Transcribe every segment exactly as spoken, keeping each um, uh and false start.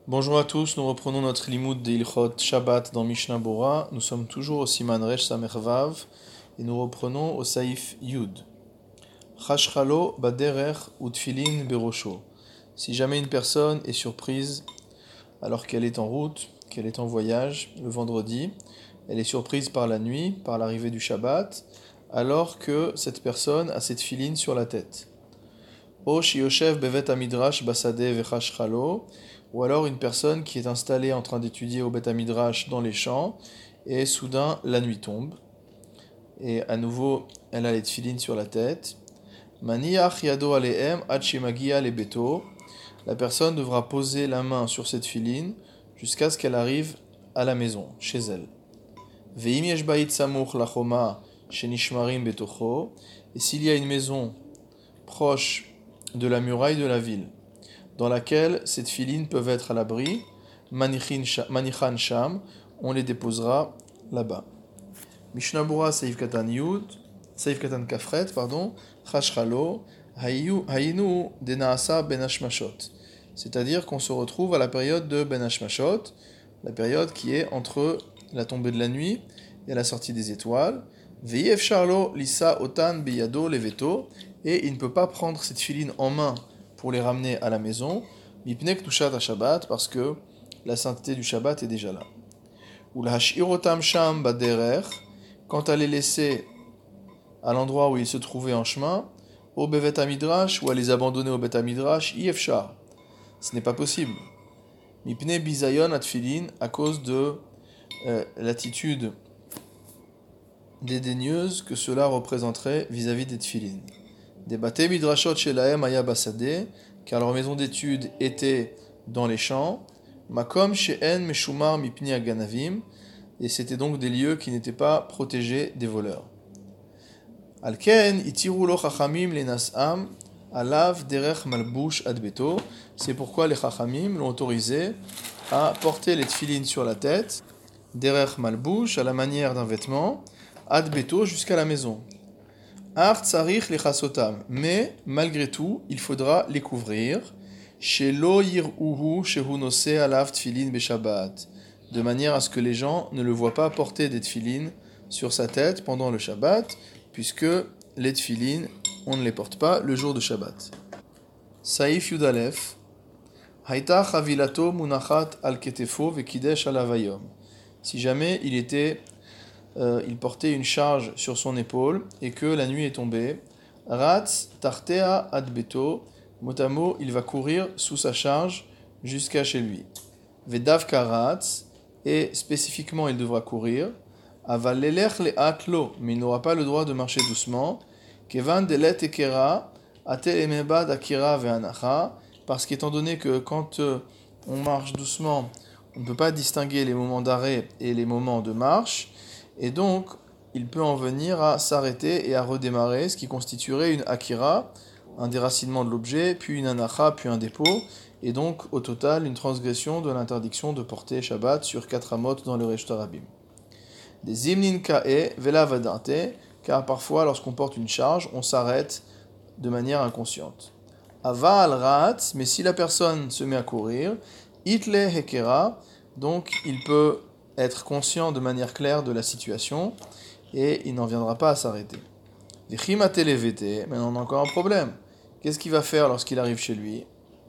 Bonjour à tous, nous reprenons notre limoud de Ilchot Shabbat dans Mishnah Bora. Nous sommes toujours au Siman Resh Samer Vav et nous reprenons au Saïf Yud. Chashchalo baderer ou tfilin berosho. Si jamais une personne est surprise alors qu'elle est en route, qu'elle est en voyage le vendredi, elle est surprise par la nuit, par l'arrivée du Shabbat, alors que cette personne a cette filine sur la tête. O shioshev bevet amidrash basade vechashchalo, ou alors une personne qui est installée en train d'étudier au Bet Amidrash dans les champs, et soudain la nuit tombe, et à nouveau elle a les tfilines sur la tête. Maniach yado alehem ad shemagia lebeto, la personne devra poser la main sur cette filine jusqu'à ce qu'elle arrive à la maison, chez elle. Veim yesh bayit samuch lachoma shenishmarim betocho, et s'il y a une maison proche de la muraille de la ville, dans laquelle ces tfilines peuvent être à l'abri, manichan sham, on les déposera là-bas. Mishnah Bura Seif Katan Yud, Seif Katan Kafret, pardon, Chashchalo, Hayinu Denaasa Ben Hashmashot. C'est-à-dire qu'on se retrouve à la période de Ben Hashmashot, la période qui est entre la tombée de la nuit et la sortie des étoiles. Veyev Charlo Lisa Otan Biyado Leveto, et il ne peut pas prendre cette filine en main pour les ramener à la maison, mipnek tushat Shabbat, parce que la sainteté du Shabbat est déjà là. Ou la hashirotam sham baderer, quand à les laisser à l'endroit où ils se trouvaient en chemin, au bevet amidrash, ou à les abandonner au bet amidrash, yefshar. Ce n'est pas possible. Mipne bizayon atfilin, à cause de euh, l'attitude dédaigneuse que cela représenterait vis-à-vis des tfilin. Des baté midrashot shelahem aya basade, car leur maison d'études était dans les champs, makom she'en meshumar mipni aganavim, et c'était donc des lieux qui n'étaient pas protégés des voleurs. Alken itiru lo chachamim lenas'am alav derech malbush adbeto, c'est pourquoi les chachamim l'ont autorisé à porter les tfilines sur la tête, derech malbush, à la manière d'un vêtement, adbeto, jusqu'à la maison. Ar tsarich lechasotam, mais malgré tout, il faudra les couvrir. Shelo yir'uhu shehu nose alav tfilin beshabbat, de manière à ce que les gens ne le voient pas porter des tfilines sur sa tête pendant le Shabbat, puisque les tfilines, on ne les porte pas le jour de Shabbat. Saïf Yudalef, Haïta chavilato munachat al ketefo vekidesh alavayom. Si jamais il était Euh, il portait une charge sur son épaule et que la nuit est tombée, Ratz tartea adbeto, mot à mot, il va courir sous sa charge jusqu'à chez lui. Vedav karatz, et spécifiquement il devra courir. Aval lelech le atlo, mais il n'aura pas le droit de marcher doucement. Kevan delet ekera, ate emebad akira ve'anacha, parce qu'étant donné que quand euh, on marche doucement, on ne peut pas distinguer les moments d'arrêt et les moments de marche. Et donc, il peut en venir à s'arrêter et à redémarrer, ce qui constituerait une akira, un déracinement de l'objet, puis une anacha, puis un dépôt, et donc, au total, une transgression de l'interdiction de porter Shabbat sur quatre amot dans le Resh Tarabim. Des zimnin ka'e vela vadate, car parfois, lorsqu'on porte une charge, on s'arrête de manière inconsciente. Ava al ra'at, mais si la personne se met à courir, itle hekera, donc il peut être conscient de manière claire de la situation, et il n'en viendra pas à s'arrêter. Mais on a encore un problème. Qu'est-ce qu'il va faire lorsqu'il arrive chez lui?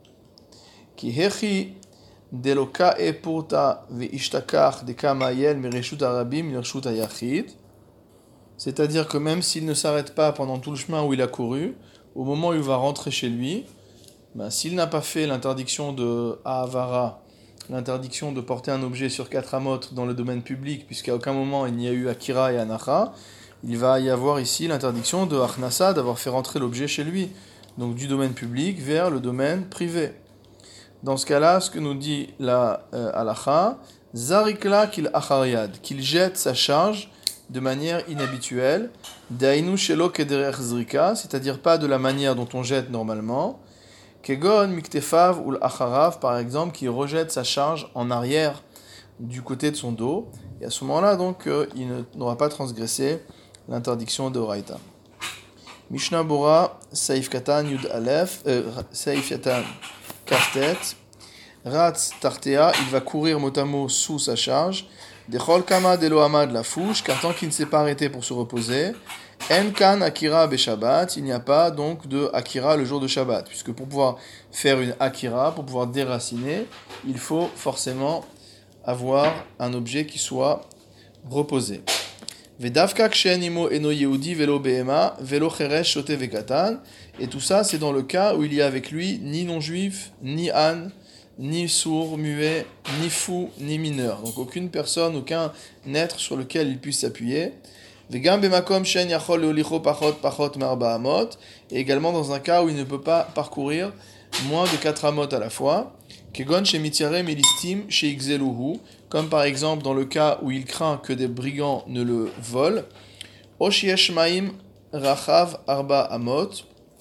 C'est-à-dire que même s'il ne s'arrête pas pendant tout le chemin où il a couru, au moment où il va rentrer chez lui, ben, s'il n'a pas fait l'interdiction de Ahavara, l'interdiction de porter un objet sur quatre amot dans le domaine public, puisqu'à aucun moment il n'y a eu Akira et Anacha, il va y avoir ici l'interdiction de Achnasa, d'avoir fait rentrer l'objet chez lui, donc du domaine public vers le domaine privé. Dans ce cas-là, ce que nous dit la euh, Halacha, Zarikla kil achariad, qu'il jette sa charge de manière inhabituelle, Dainu shelo kederech zrika, c'est-à-dire pas de la manière dont on jette normalement, Kegon miktefav ou l'acharav, par exemple, qui rejette sa charge en arrière du côté de son dos. Et à ce moment-là, donc, euh, il n'aura pas transgressé l'interdiction de Oraita. Mishnah Bora, Saif Katan Yud Aleph, euh, Saif Yatan Kaftet, Ratz tartea, il va courir mot à mot sous sa charge. Dechol kama delo hamad la fouche, car tant qu'il ne s'est pas arrêté pour se reposer. En kan akira be Shabbat, il n'y a pas donc de akira le jour de Shabbat, puisque pour pouvoir faire une akira, pour pouvoir déraciner, il faut forcément avoir un objet qui soit reposé. Vedavka kshen imo eno yehudi velo behema velo cheresh shote vekatan, et tout ça c'est dans le cas où il y a avec lui ni non-juif, ni âne, ni sourd, muet, ni fou, ni mineur. Donc aucune personne, aucun être sur lequel il puisse s'appuyer. Vegam bemakom shen yachol leolicho pachot pachot marba amot, et également dans un cas où il ne peut pas parcourir moins de quatre amot à la fois. Kegon shemitzare milistim sheigzeluhu, comme par exemple dans le cas où il craint que des brigands ne le volent. Oshiesh maim rachav arba amot,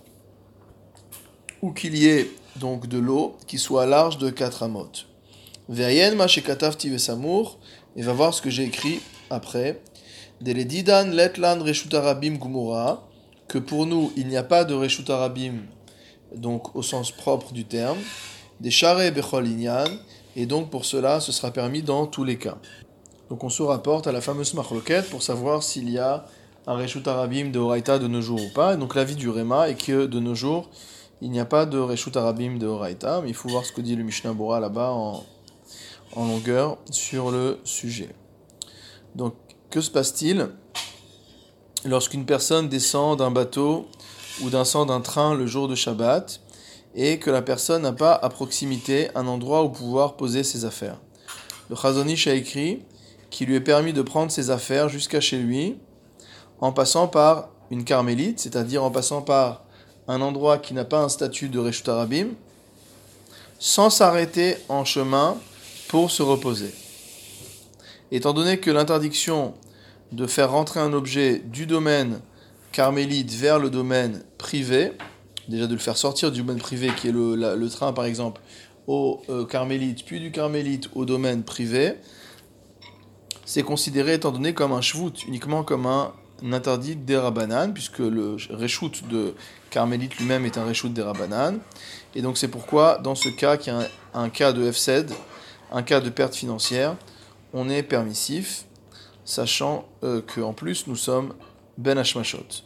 ou qu'il y ait donc de l'eau qui soit large de quatre amot. Ve'ayen ma shekatavti vesamur, et va voir ce que j'ai écrit après. Deledidan letlan reshut arabim gumura, que pour nous il n'y a pas de reshut arabim, donc au sens propre du terme. Des charé bechol inyan, et donc pour cela ce sera permis dans tous les cas. Donc on se rapporte à la fameuse machloket pour savoir s'il y a un reshut arabim de Horaïta de nos jours ou pas. Et donc l'avis du Réma est que de nos jours il n'y a pas de reshut arabim de Horaïta, mais il faut voir ce que dit le Mishnah Bora là-bas en, en longueur sur le sujet. Donc que se passe-t-il lorsqu'une personne descend d'un bateau ou descend d'un train le jour de Shabbat et que la personne n'a pas à proximité un endroit où pouvoir poser ses affaires? Le Chazon Ish a écrit qu'il lui est permis de prendre ses affaires jusqu'à chez lui en passant par une carmélite, c'est-à-dire en passant par un endroit qui n'a pas un statut de Reshut Arabim, sans s'arrêter en chemin pour se reposer. Étant donné que l'interdiction de faire rentrer un objet du domaine carmélite vers le domaine privé, déjà de le faire sortir du domaine privé qui est le, la, le train par exemple au euh, carmélite, puis du carmélite au domaine privé, c'est considéré étant donné comme un shvut, uniquement comme un, un interdit d'Erabanan, puisque le reshoot de carmélite lui-même est un reshoot d'Erabanan, et donc c'est pourquoi dans ce cas qui est un, un cas de Hefsed, un cas de perte financière, on est permissif, sachant euh, qu'en plus nous sommes ben hashmashot.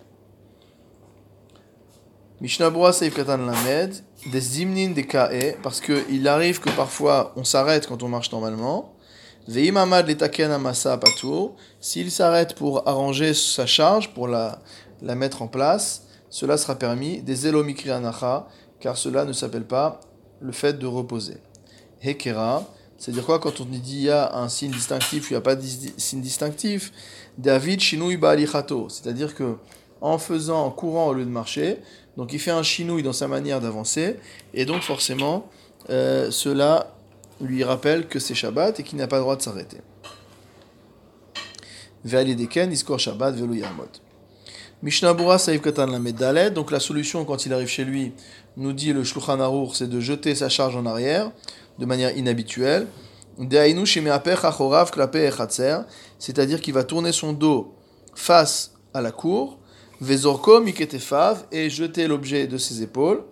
Mishnah Bora Seif Katan Lamed, des zimnin des kae, parce qu'il arrive que parfois on s'arrête quand on marche normalement. Veim amad letaken amasa patour, s'il s'arrête pour arranger sa charge, pour la, la mettre en place, cela sera permis. Des elomikri anacha, car cela ne s'appelle pas le fait de reposer. Hekera, c'est-à-dire quoi quand on dit il y a un signe distinctif ou il n'y a pas de signe distinctif? David shinui ba'alichato, c'est-à-dire que en faisant, en courant au lieu de marcher, donc il fait un chinouille dans sa manière d'avancer, et donc forcément, euh, cela lui rappelle que c'est Shabbat et qu'il n'a pas le droit de s'arrêter. Ve'alideken iskor Shabbat velo yamot. Mishnah Bura Saïf Katan Lamed Dalet, donc la solution quand il arrive chez lui, nous dit le Shulchan Aruch, c'est de jeter sa charge en arrière, de manière inhabituelle. De'ainu sheme'apech achorav klape echatzer, c'est-à-dire qu'il va tourner son dos face à la cour, Vezorko miketefav, et jeter l'objet de ses épaules.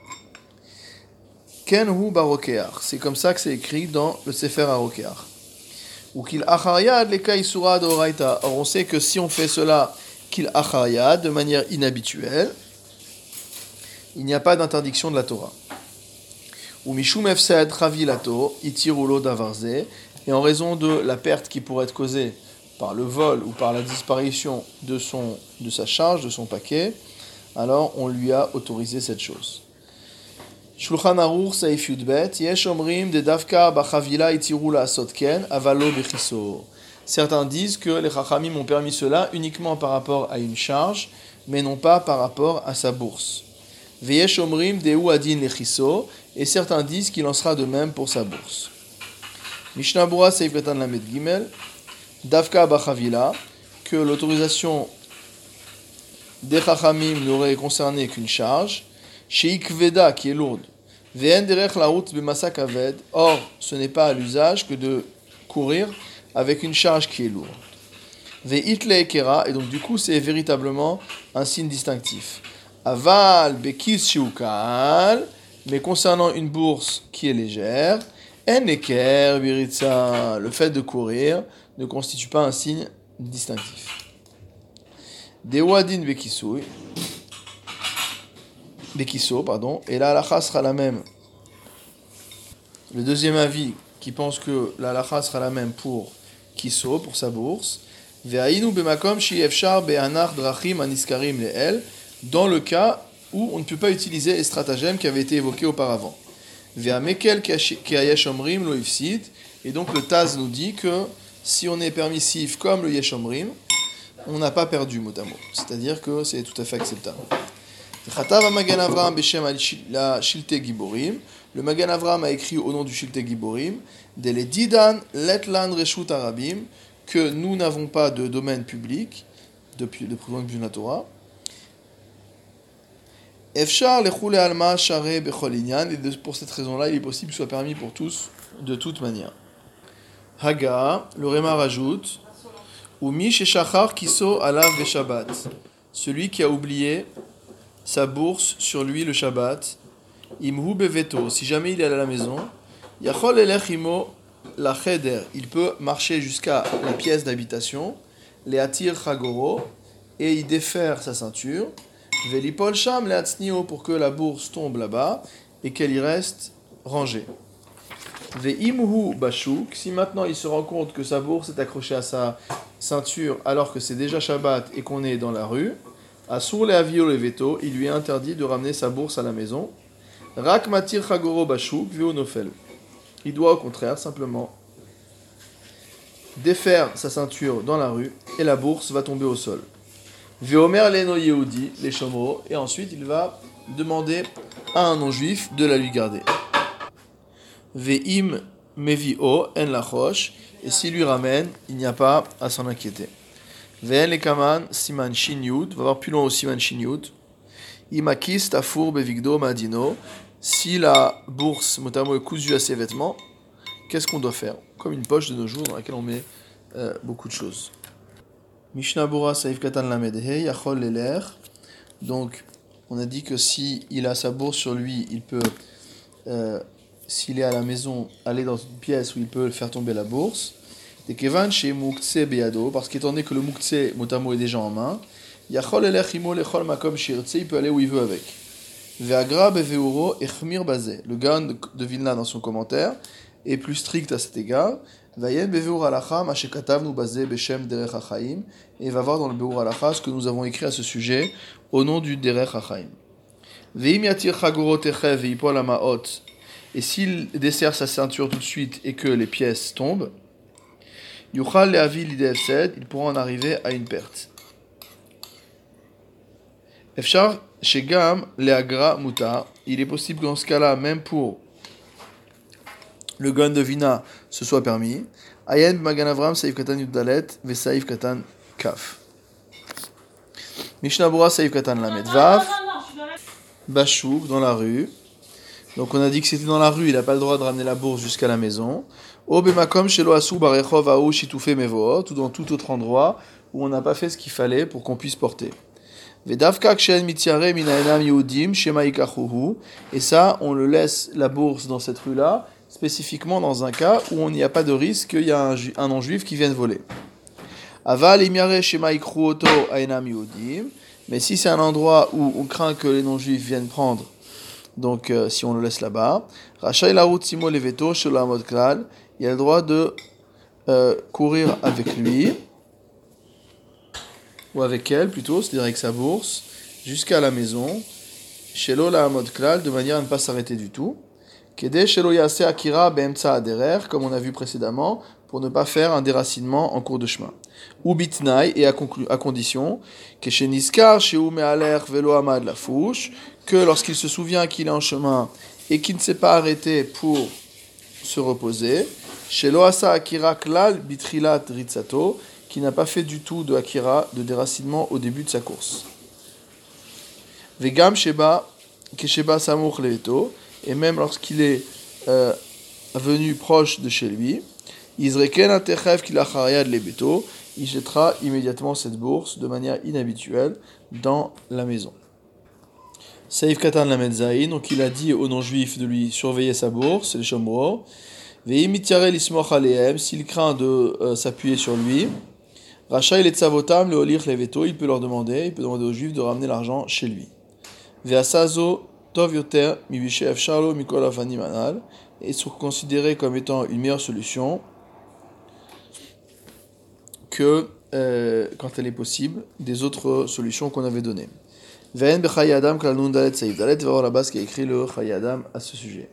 Kenhu barokeach, c'est comme ça que c'est écrit dans le Sefer Harokeach. Ou qu'il achariyad leka isura d'oraita. Or on sait que si on fait cela qu'il achariyad de manière inhabituelle, il n'y a pas d'interdiction de la Torah. Ou mishum efsed chavilato itirulo davarze, et en raison de la perte qui pourrait être causée par le vol ou par la disparition de, son, de sa charge, de son paquet, alors on lui a autorisé cette chose. Shulchan Aruch Saif Yudbet, Yesh Omrim de Davka Bachavila Itiru La'asot Ken, Avalo Bechiso. Certains disent que les Chachamim ont permis cela uniquement par rapport à une charge, mais non pas par rapport à sa bourse. Veyesh Omrim Deu Adin Lechiso, et certains disent qu'il en sera de même pour sa bourse. Mishnah Bura Saif Katan Lamed Gimel, Davka Bachavila, que l'autorisation des Chachamim n'aurait concerné qu'une charge, Sheik Veda, qui est lourde, Ve'en derech la route b'masa kaved, or ce n'est pas à l'usage que de courir avec une charge qui est lourde. Ve'it le'ekera, et donc du coup c'est véritablement un signe distinctif. Aval bekis shiukal, Mais concernant une bourse qui est légère, en eker biritza, le fait de courir ne constitue pas un signe distinctif. Des wadin bekisui, bekiso, pardon, et la halacha sera la même. Le deuxième avis qui pense que la halacha sera la même pour kiso, pour sa bourse, ve'ainu bemakom shi efshar be'anach drachim aniskarim le'el, dans le cas où on ne peut pas utiliser les stratagèmes qui avaient été évoqués auparavant. Ve'amekel ke'ayesh omrim lo ifsid, et donc le Taz nous dit que si on est permissif comme le yesh omrim, on n'a pas perdu mot à mot. C'est-à-dire que c'est tout à fait acceptable. Le Magan Avraham a écrit au nom du Shilte Giborim, Dele Didan Letland Reshut Arabim, que nous n'avons pas de domaine public, depuis le point de vue de la Torah. Efshar lechule alma share bechol inyan, et pour cette raison-là, il est possible que ce soit permis pour tous, de toute manière. Haga, le Réma rajoute, Umi sheshachar kiso alav beshabbat, celui qui a oublié sa bourse sur lui le Shabbat, imhu beveto, si jamais il est à la maison, yachol elech imo la cheder, il peut marcher jusqu'à la pièce d'habitation, leatir chagoro, et y défaire sa ceinture, velipol sham leatsnio, pour que la bourse tombe là-bas et qu'elle y reste rangée. Veimhu bashuk, si maintenant il se rend compte que sa bourse est accrochée à sa ceinture alors que c'est déjà Shabbat et qu'on est dans la rue, Asur le avio le veto, il lui est interdit de ramener sa bourse à la maison. Rak matir chagoro bashuk veonofel. Il doit au contraire simplement défaire sa ceinture dans la rue et la bourse va tomber au sol. Veomer leno yehudi, les shomro, et ensuite il va demander à un non-juif de la lui garder. Veim mevio en lachosh, et s'il lui ramène, il n'y a pas à s'en inquiéter. Ve'en lekaman siman shin yud, va voir plus loin au siman shin yud. Imakis tafur bevigdo madino, si la bourse motamo est cousue à ses vêtements, qu'est-ce qu'on doit faire? Comme une poche de nos jours dans laquelle on met euh, beaucoup de choses. Mishnah Bura Saif Katan Lamedhe Yachol Leler. Donc, on a dit que si il a sa bourse sur lui, il peut, euh, s'il est à la maison, aller dans une pièce où il peut faire tomber la bourse. Et Kevan chez Muktse Beado, parce qu'étant donné que le Muktse motamo est déjà en main, Yachol Leler Chimo Lechol Makom Shirtse, il peut aller où il veut avec. Ve'agra Beveuro Echmir Bazé. Le Gaon de Vilna dans son commentaire est plus strict à cet égard. Vayen Beveur Alacha, Mashekatavnu Bazé Beshem Derech Hachaim, et va voir dans le Beur Alacha ce que nous avons écrit à ce sujet au nom du Derech Hachaim. Veim Yatir Chagoro Techev Veipol Amaot, et s'il desserre sa ceinture tout de suite et que les pièces tombent, Yuchal Leavi Lidefsed, il pourra en arriver à une perte. Efshar Shegam Leagra Muta, il est possible que dans ce cas-là, même pour le gun de Vina ce soit permis. Ayen Magan Avram Saif Katan Yudalet ve Saif Katan Kaf. Mishnah Bura Saif Katan Lamed Vav. Bachouk dans la rue. Donc on a dit que c'était dans la rue, il n'a pas le droit de ramener la bourse jusqu'à la maison. Obemakom Shelo Asu Barechov Aou Shitoufe Mevoot, ou dans tout autre endroit où on n'a pas fait ce qu'il fallait pour qu'on puisse porter. Vedavka Kshen Mitziare Minaenam Yehudim Shema Ikachuhu. Et ça, on le laisse la bourse dans cette rue-là, spécifiquement dans un cas où il n'y a pas de risque qu'il y a un, ju- un non-juif qui vienne voler. Aval Imiare Shema Ikruoto Aenam Yehudim. Mais si c'est un endroit où on craint que les non-juifs viennent prendre, donc euh, si on le laisse là-bas, Rachai Larut Simo Leveto Sholamot Klal, il a le droit de euh, courir avec lui, ou avec elle plutôt, c'est-à-dire avec sa bourse, jusqu'à la maison, Shelo Lahamod Klal, de manière à ne pas s'arrêter du tout. Kede Shelo Yase Akira Beemtsa Aderer, comme on a vu précédemment, pour ne pas faire un déracinement en cours de chemin. Ou bitnaï, et à, conclu- à condition, que chez Niskar, chez Oumealer, Velo Amad la Fouche, que lorsqu'il se souvient qu'il est en chemin et qu'il ne s'est pas arrêté pour se reposer, chez Loasa Akira Klal Bitrilat Ritsato, qui n'a pas fait du tout de Akira, de déracinement au début de sa course. Vegam Sheba, Kesheba Samour Leveto, et même lorsqu'il est euh, venu proche de chez lui, Izreken Atechev Kilachariad Lebeto, il jettera immédiatement cette bourse de manière inhabituelle dans la maison. Saïf Katan Lamed Zayin, donc il a dit aux non-juifs de lui surveiller sa bourse, les Shomro. Ve'imityare lismoch alehem, s'il craint de euh, s'appuyer sur lui. Racha il est tsavotam, le olir leveto, il peut leur demander, il peut demander aux juifs de ramener l'argent chez lui. Ve'asazo tov yoter mibishe efsharlo mikol afanim anal, et sont considérés comme étant une meilleure solution que, euh, quand elle est possible, des autres solutions qu'on avait données. Ve'en bechaye adam klal nun dalet seif dalet, va voir là-bas ce qui a écrit le Chaye Adam à ce sujet.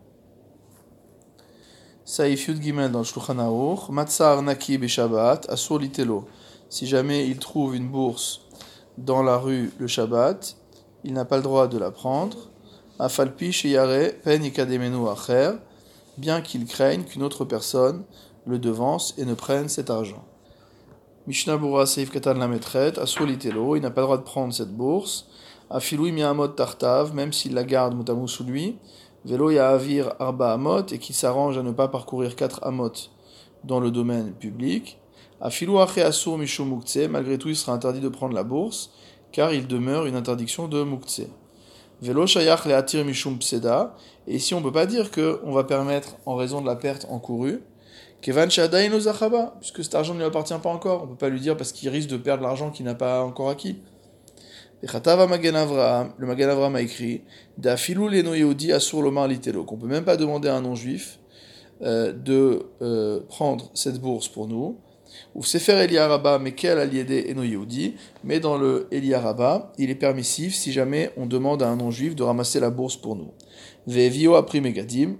Saïf Yud Gimel dans le Shulchan Aruch, Matzar Naki Beshabbat, Asur Litelo. Si jamais il trouve une bourse dans la rue le Shabbat, il n'a pas le droit de la prendre. Afalpi Sheyare Pen Ikademenu Acher, bien qu'il craigne qu'une autre personne le devance et ne prenne cet argent. Mishnah Bura Saïf Katan Lametret, Asur Litelo, il n'a pas le droit de prendre cette bourse. Afilui Miamot Tartav, même s'il la garde Mutamou sous lui. Velo Yahavir Arba Amot, et qui s'arrange à ne pas parcourir quatre Amot dans le domaine public. Afilu Ache Asur Mishum Muktzeh, malgré tout il sera interdit de prendre la bourse, car il demeure une interdiction de Muktzeh. Velo Shayach Leatir Mishum Pseda, et ici on ne peut pas dire qu'on va permettre en raison de la perte encourue, Kevan Shadain Ozachaba, puisque cet argent ne lui appartient pas encore, on ne peut pas lui dire parce qu'il risque de perdre l'argent qu'il n'a pas encore acquis. Le Magen Avraham a écrit d'Afilou leno Yehudi asur lomar litelo, qu'on peut même pas demander à un non-juif euh, de euh, prendre cette bourse pour nous. Ou Sefer Eliaraba mekel aliede eno Yehudi, mais dans le Eliaraba, il est permissif si jamais on demande à un non-juif de ramasser la bourse pour nous. Ve'evio apri megadim.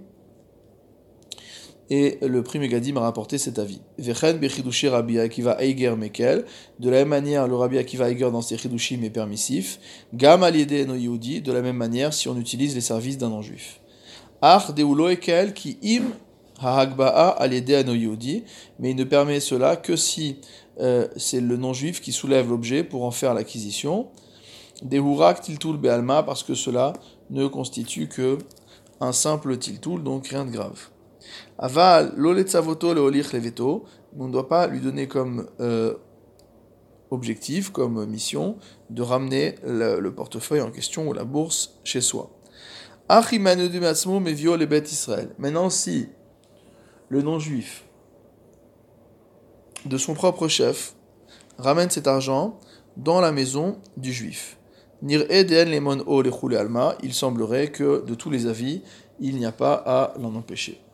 Et le prix Megadim a rapporté cet avis. Vechen bechidushi Rabbi Akiva Eiger Mekel. De la même manière, le Rabbi Akiva Eiger dans ses chidushim est permissif. Gam aliede no Yehudi. De la même manière, si on utilise les services d'un non-juif. Ach deulo ekel ki im hahagba'a aliede no Yehudi. Mais il ne permet cela que si euh, c'est le non-juif qui soulève l'objet pour en faire l'acquisition. Dehurak tiltul be'alma, parce que cela ne constitue que un simple tiltul, donc rien de grave. Aval, l'oletzavoto le olich leveto, on ne doit pas lui donner comme euh, objectif, comme mission, de ramener le, le portefeuille en question ou la bourse chez soi. Maintenant, si le non-juif, de son propre chef, ramène cet argent dans la maison du juif, il semblerait que, de tous les avis, il n'y a pas à l'en empêcher.